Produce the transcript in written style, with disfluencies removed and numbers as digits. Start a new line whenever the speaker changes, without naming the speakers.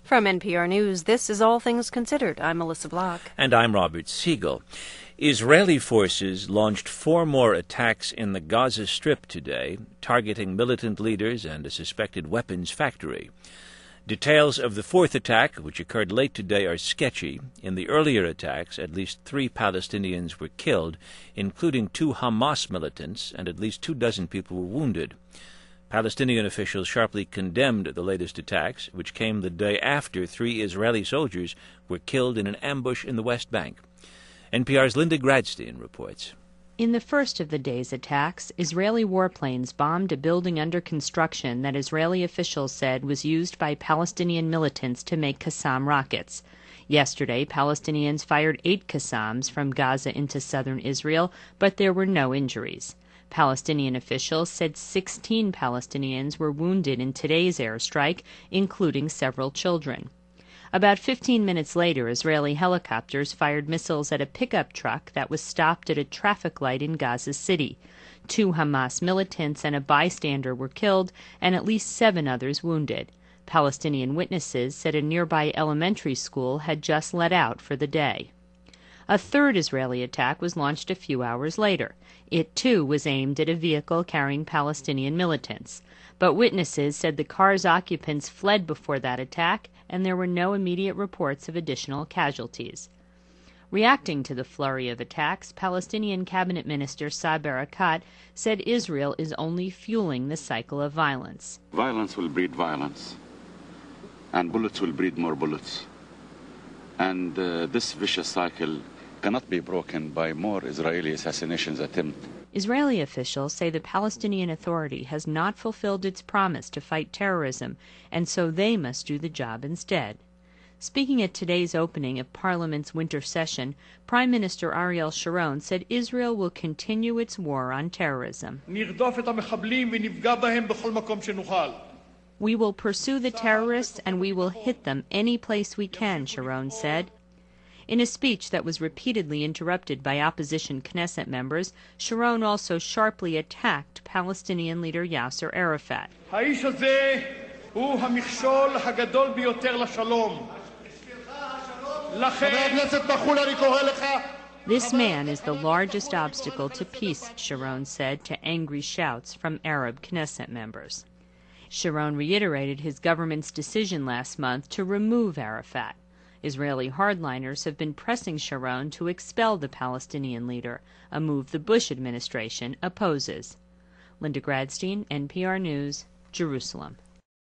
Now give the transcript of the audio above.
From NPR News, this is All Things Considered. I'm Melissa Block.
And I'm Robert Siegel. Israeli forces launched 4 more attacks in the Gaza Strip today, targeting militant leaders and a suspected weapons factory. Details of the 4th attack, which occurred late today, are sketchy. In the earlier attacks, at least 3 Palestinians were killed, including 2 Hamas militants, and at least 24 people were wounded. Palestinian officials sharply condemned the latest attacks, which came the day after 3 Israeli soldiers were killed in an ambush in the West Bank. NPR's Linda Gradstein reports.
In the first of the day's attacks, Israeli warplanes bombed a building under construction that Israeli officials said was used by Palestinian militants to make Qassam rockets. Yesterday, Palestinians fired 8 Qassams from Gaza into southern Israel, but there were no injuries. Palestinian officials said 16 Palestinians were wounded in today's airstrike, including several children. About 15 minutes later, Israeli helicopters fired missiles at a pickup truck that was stopped at a traffic light in Gaza City. 2 Hamas militants and a bystander were killed, and at least 7 others wounded. Palestinian witnesses said a nearby elementary school had just let out for the day. A third Israeli attack was launched a few hours later. It, too, was aimed at a vehicle carrying Palestinian militants. But witnesses said the car's occupants fled before that attack, and there were no immediate reports of additional casualties. Reacting to the flurry of attacks, Palestinian Cabinet Minister Saeb Erekat said Israel is only fueling the cycle of violence.
Violence will breed violence, and bullets will breed more bullets. And this vicious cycle cannot be broken by more Israeli assassinations attempts.
Israeli officials say the Palestinian Authority has not fulfilled its promise to fight terrorism, and so they must do the job instead. Speaking at today's opening of Parliament's winter session, Prime Minister Ariel Sharon said Israel will continue its war on terrorism. We will pursue the terrorists and we will hit them any place we can, Sharon said. In a speech that was repeatedly interrupted by opposition Knesset members, Sharon also sharply attacked Palestinian leader Yasser Arafat. This man is the largest obstacle to peace, Sharon said to angry shouts from Arab Knesset members. Sharon reiterated his government's decision last month to remove Arafat. Israeli hardliners have been pressing Sharon to expel the Palestinian leader, a move the Bush administration opposes. Linda Gradstein, NPR News, Jerusalem.